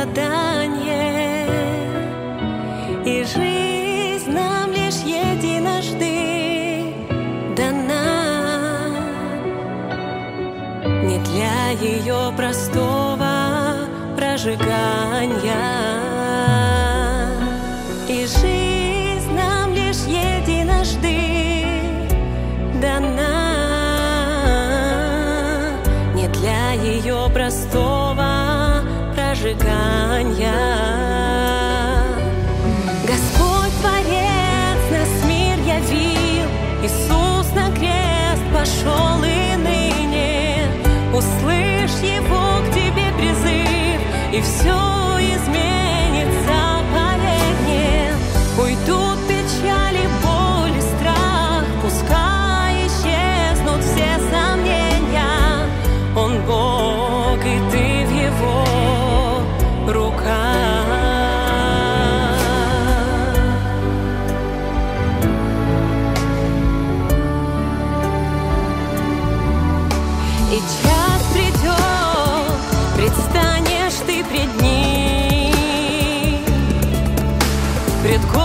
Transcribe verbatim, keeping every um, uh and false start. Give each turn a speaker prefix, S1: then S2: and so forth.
S1: страдание, и жизнь нам лишь единожды дана. Не для ее простого прожигания, и жизнь нам лишь единожды дана. Не для ее простого прожигания. Господь Творец нас мир явил, Иисус на крест пошел и ныне. Услышь Его к тебе призыв, и все изменится, поверь мне. Уйдут печали, боль и страх, пускай исчезнут все сомнения. Он Бог, и ты в Его руках. И час придет, предстанешь ты пред Ним, пред Господом.